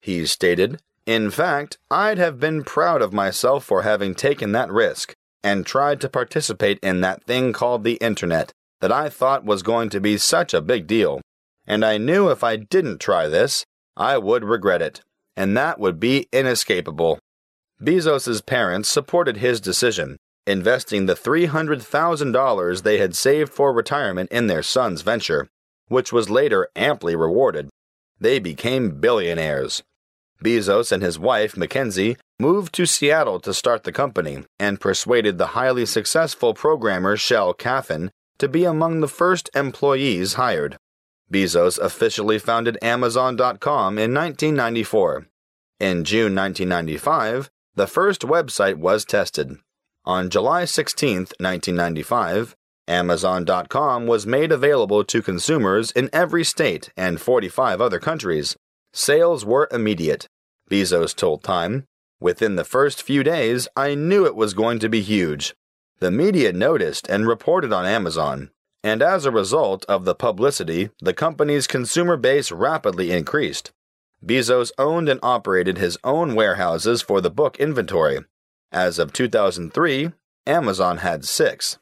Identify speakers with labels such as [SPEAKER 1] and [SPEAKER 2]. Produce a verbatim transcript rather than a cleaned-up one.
[SPEAKER 1] He stated, "In fact, I'd have been proud of myself for having taken that risk and tried to participate in that thing called the Internet that I thought was going to be such a big deal. And I knew if I didn't try this, I would regret it, and that would be inescapable." Bezos's parents supported his decision, investing the three hundred thousand dollars they had saved for retirement in their son's venture, which was later amply rewarded. They became billionaires. Bezos and his wife, Mackenzie, moved to Seattle to start the company and persuaded the highly successful programmer Shel Caffin to be among the first employees hired. Bezos officially founded Amazon dot com in nineteen ninety-four. In June nineteen ninety-five, the first website was tested. On July sixteenth, nineteen ninety-five, Amazon dot com was made available to consumers in every state and forty-five other countries. Sales were immediate. Bezos told Time, "Within the first few days, I knew it was going to be huge. The media noticed and reported on Amazon, and as a result of the publicity, the company's consumer base rapidly increased." Bezos owned and operated his own warehouses for the book inventory. As of two thousand three, Amazon had six.